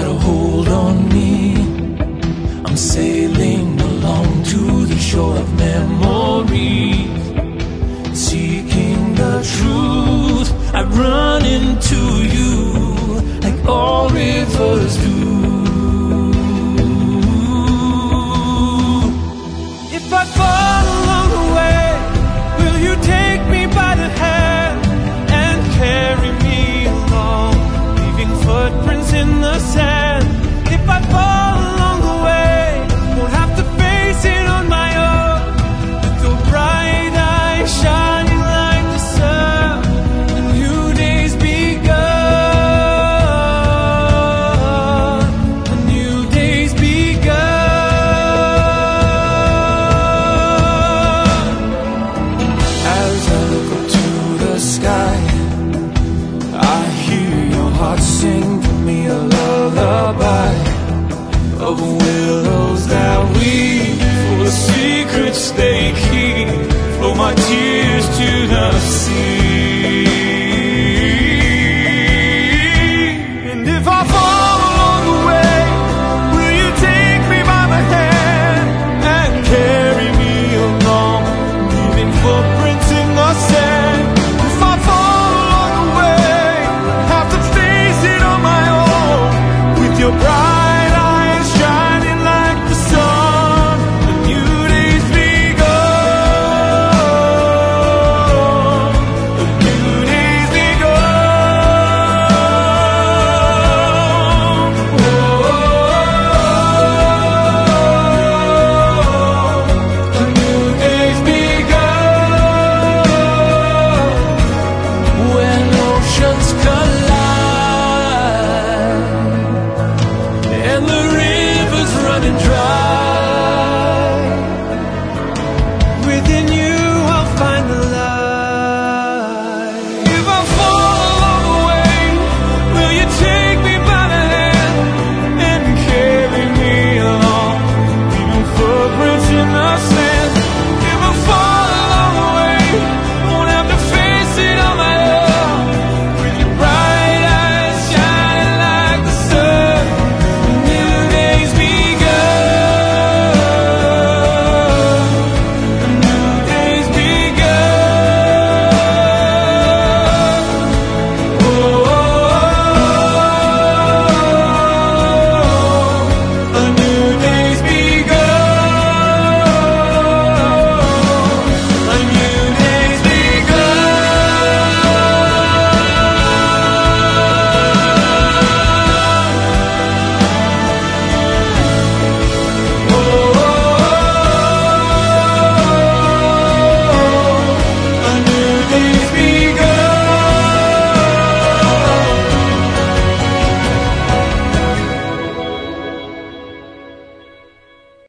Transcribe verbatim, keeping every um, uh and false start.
got a hold on me. I'm sailing along to the shore of memories, seeking the truth. I run into you like all rivers do. If I fall along the way, will you take me by the hand and carry me along, leaving footprints in the sand?